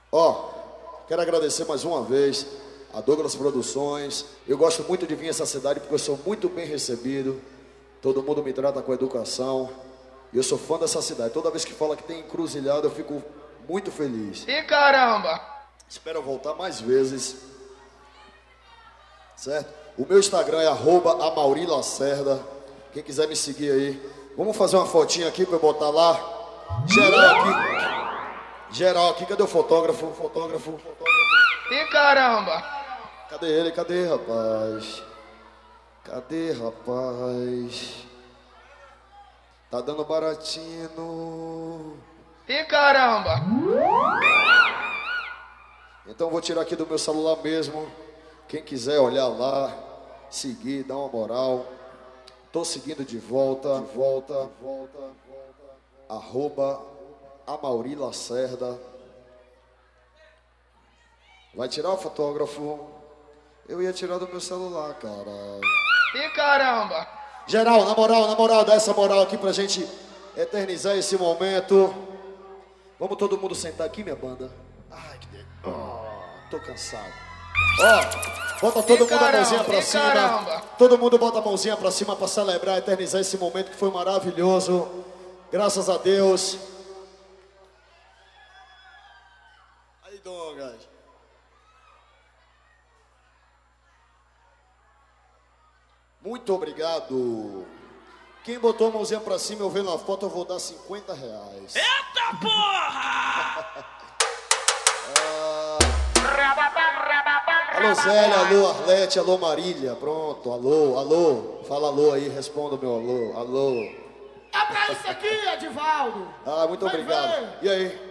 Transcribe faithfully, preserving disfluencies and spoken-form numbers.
Ó, quero agradecer mais uma vez a Douglas Produções. Eu gosto muito de vir a essa cidade porque eu sou muito bem recebido. Todo mundo me trata com educação. E eu sou fã dessa cidade. Toda vez que fala que tem encruzilhada, eu fico muito feliz. E caramba! Espero voltar mais vezes. Certo? O meu Instagram é arroba Amaury Lacerda. Quem quiser me seguir aí. Vamos fazer uma fotinha aqui pra eu botar lá. Geral aqui. Geral aqui. Cadê o fotógrafo? Fotógrafo, fotógrafo. E caramba! Cadê ele? Cadê, rapaz? Cadê, rapaz? Tá dando baratinho. E caramba! Então vou tirar aqui do meu celular mesmo. Quem quiser olhar lá, seguir, dar uma moral. Tô seguindo de volta, de volta, volta, volta. Arroba Amaury Lacerda. Vai tirar o fotógrafo? Eu ia tirar do meu celular, cara. E caramba! Geral, na moral, na moral, dá essa moral aqui pra gente eternizar esse momento. Vamos todo mundo sentar aqui, minha banda? Ai, que delícia. Oh, tô cansado. Ó, bota todo mundo a mãozinha pra cima. Caramba. Todo mundo bota a mãozinha pra cima pra celebrar, eternizar esse momento que foi maravilhoso. Graças a Deus. Aí, Dongas. Muito obrigado. Quem botou a mãozinha pra cima, eu vendo a foto, eu vou dar cinquenta reais. Eita porra! ah... Alô Zélia, alô Arlete, alô Marília. Pronto, alô, alô. Fala alô aí, responda o meu alô, alô. É pra isso aqui, Edivaldo. Ah, muito Vai obrigado. ver. E aí?